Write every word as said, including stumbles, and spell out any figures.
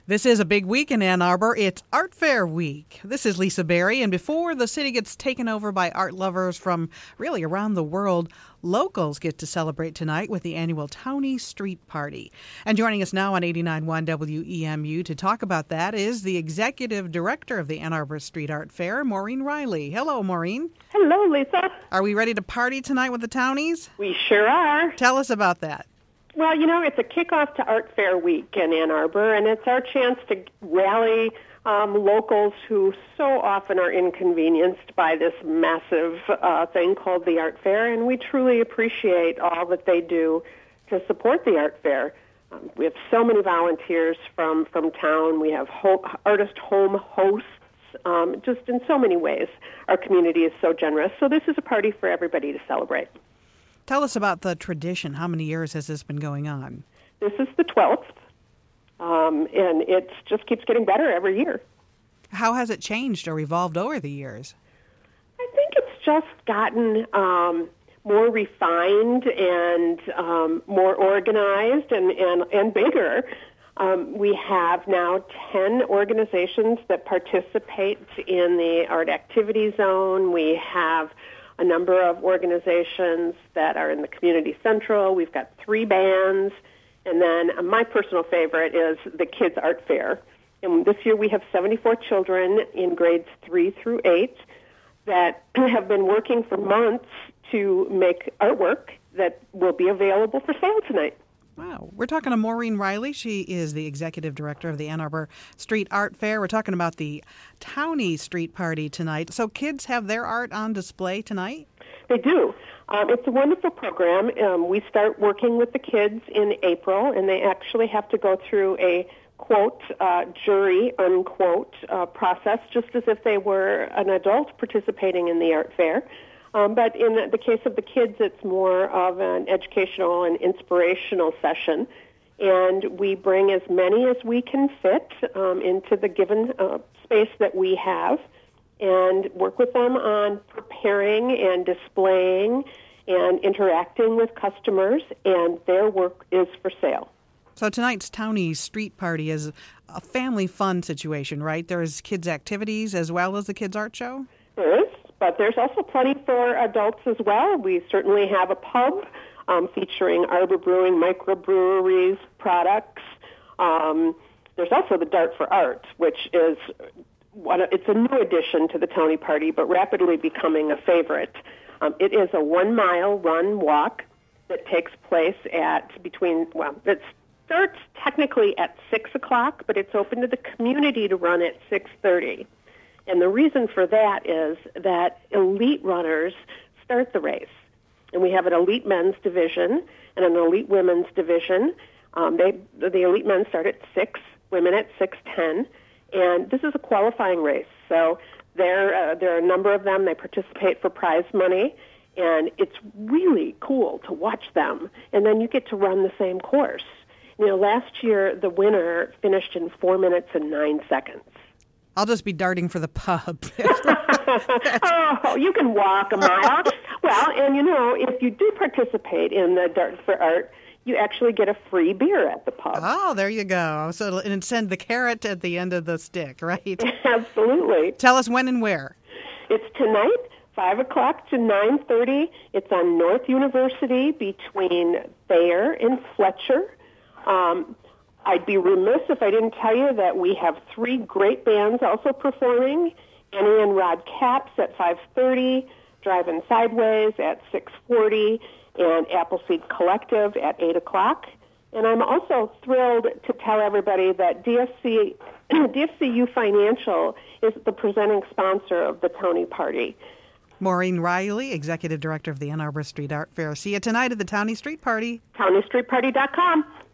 This is a big week in Ann Arbor. It's Art Fair Week. This is Lisa Berry, and before the city gets taken over by art lovers from really around the world, locals get to celebrate tonight with the annual Townie Street Party. And joining us now on eighty-nine point one W E M U to talk about that is the Executive Director of the Ann Arbor Street Art Fair, Maureen Riley. Hello, Maureen. Hello, Lisa. Are we ready to party tonight with the Townies? We sure are. Tell us about that. Well, you know, it's a kickoff to Art Fair Week in Ann Arbor, and it's our chance to rally um, locals who so often are inconvenienced by this massive uh, thing called the Art Fair, and we truly appreciate all that they do to support the Art Fair. Um, we have so many volunteers from, from town. We have ho- artist home hosts. Um, just in so many ways, our community is so generous. So this is a party for everybody to celebrate. Tell us about the tradition. How many years has this been going on? This is the twelfth, um, and it just keeps getting better every year. How has it changed or evolved over the years? I think it's just gotten um, more refined and um, more organized and, and, and bigger. Um, we have now ten organizations that participate in the Art Activity Zone. We have a number of organizations that are in the Community Central. We've got three bands. And then uh, my personal favorite is the Kids Art Fair. And this year we have seventy-four children in grades three through eight that have been working for months to make artwork that will be available for sale tonight. Wow. We're talking to Maureen Riley. She is the Executive Director of the Ann Arbor Street Art Fair. We're talking about the Townie Street Party tonight. So kids have their art on display tonight? They do. Um, it's a wonderful program. Um, we start working with the kids in April, and they actually have to go through a, quote, uh, jury, unquote, uh, process, just as if they were an adult participating in the art fair. Um, but in the case of the kids, it's more of an educational and inspirational session. And we bring as many as we can fit um, into the given uh, space that we have and work with them on preparing and displaying and interacting with customers, and their work is for sale. So tonight's Townie Street Party is a family fun situation, right? There's kids' activities as well as the kids' art show? There is. But there's also plenty for adults as well. We certainly have a pub um, featuring Arbor Brewing microbreweries products. Um, there's also the Dart for Art, which is one. It's a new addition to the Townie Party, but rapidly becoming a favorite. Um, it is a one-mile run-walk that takes place at between, well, it starts technically at six o'clock, but it's open to the community to run at six thirty. And the reason for that is that elite runners start the race. And we have an elite men's division and an elite women's division. Um, they, the elite men start at six, women at six ten. And this is a qualifying race. So there, uh, there are a number of them. They participate for prize money. And it's really cool to watch them. And then you get to run the same course. You know, last year the winner finished in four minutes and nine seconds. I'll just be darting for the pub. Oh, you can walk a mile. Well, and you know, if you do participate in the Dart for Art, you actually get a free beer at the pub. Oh, there you go. So and send the carrot at the end of the stick, right? Absolutely. Tell us when and where. It's tonight, five o'clock to nine thirty. It's on North University between Thayer and Fletcher. Um, I'd be remiss if I didn't tell you that we have three great bands also performing. Annie and Rod Capps at five thirty, Driving Sideways at six forty, and Appleseed Collective at eight o'clock. And I'm also thrilled to tell everybody that D F C, D F C U Financial is the presenting sponsor of the Townie Party. Maureen Riley, Executive Director of the Ann Arbor Street Art Fair. See you tonight at the Townie Street Party. Townie Street Party dot com.